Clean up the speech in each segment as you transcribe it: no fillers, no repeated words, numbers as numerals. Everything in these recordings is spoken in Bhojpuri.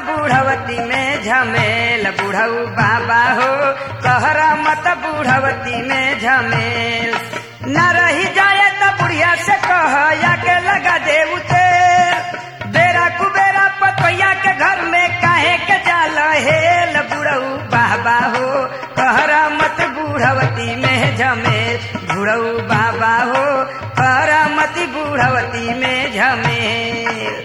बूढ़वती में झमेल बूढ़ऊ बाबा हो कहरा मत बूढ़वती में झमेल न रही जाए तो बुढ़िया से कह या के लगा दे तेल बेरा कुबेरा पतैया के घर में काहे के जाल हेल बूढ़ऊ बाबा हो कहरा मत बूढ़वती में झमेल बूढ़ऊ बाबा हो कहरा मत बूढ़वती में झमेल।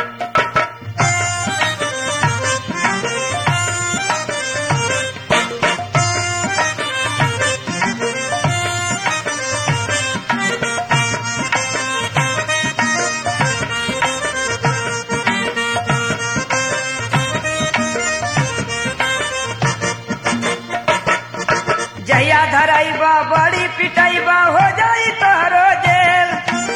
जहिया धराइबा बड़ी पिटाइबा हो जाई तोहरो जेल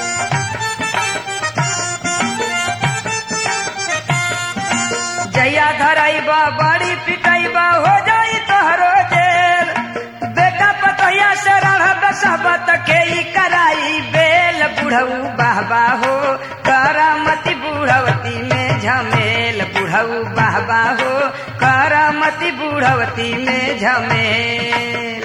जहिया धराइबा बड़ी पिटाइबा हो जाई तोहरो जेल बेटा पतैया से रढ़ब सबत के ही कराई बेल बूढ़ऊ बाबा हो करामती बूढ़वती में झमेल बूढ़ऊ बाबा हो करामती बूढ़वती में झमेल।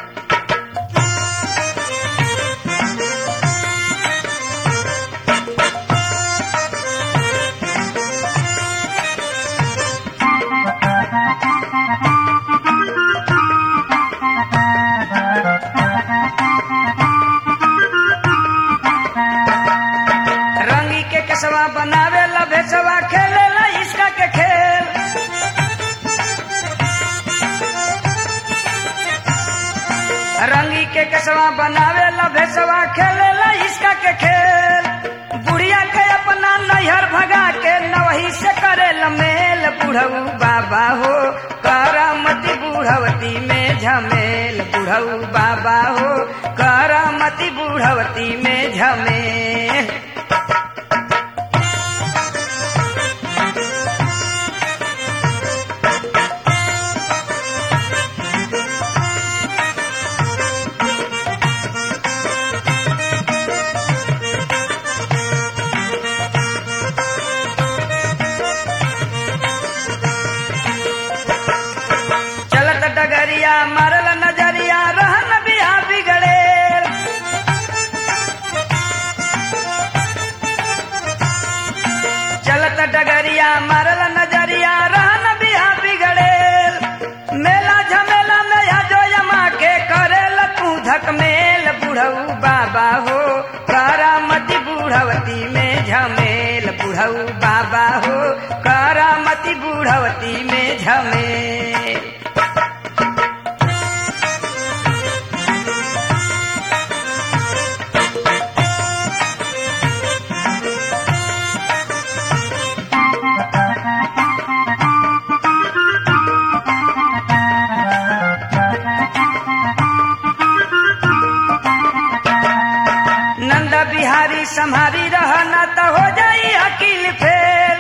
रंगी के कसवा बनावे ला भेसवा खेले ला इसका के खेल रंगी के कसवा बनावे ला भेसवा खेले ला इसका के खेल बुढ़िया के अपना नैहर भगा के नवही से करे लमेल बूढ़ऊ बाबा हो करामती बूढ़वती में झमेल बूढ़ऊ बाबा हो करामती बूढ़वती में झमेल। चलत डगरिया मारल नजरिया रहन बिया बिगड़े चलत डगरिया मारल नजरिया रहन बिया बिगड़े मेला झमेला में या जो यमा के करेल तू धकमेल बूढ़ऊ बाबा हो करामती बूढ़वती में झमेल बूढ़ऊ बाबा हो करामती बूढ़वती में झमेल। नंद बिहारी संहारी रहना तो हो जाई अकील फेल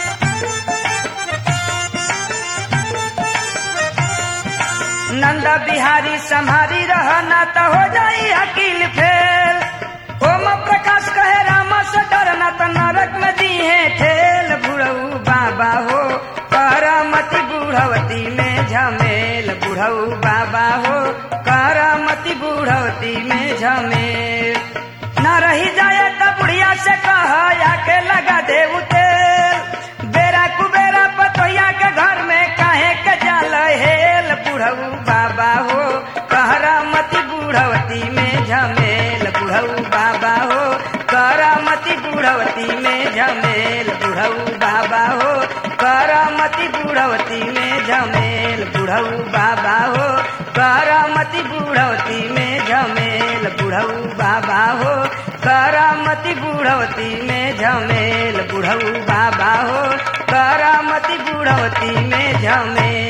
नंद बिहारी संहारी रहना तो हो जाई अकील फेल ओम प्रकाश कहे रामा से डरना तो नरक में दी है ठेल बूढ़ऊ बाबा हो करामती बूढ़वती में झमेल बूढ़ऊ बाबा हो करामती बूढ़वती में झमेल न रही जाए तो बुढ़िया से कह या के लगा दे तेल बेरा कुबेरा पतोया के घर में काहे के जाल हेल बूढ़ऊ बाबा हो करामती बूढ़वती में झमेल बूढ़ऊ बाबा हो करामती बूढ़वती में झमेल बूढ़ऊ बाबा हो करामती बूढ़वती में झमेल बूढ़ऊ बाबा हो करामती बूढ़वती में झमेल बूढ़ऊ बाबा हो करामती बूढ़वती में झमेल बूढ़ऊ बाबा हो करामती बूढ़वती में झमेल।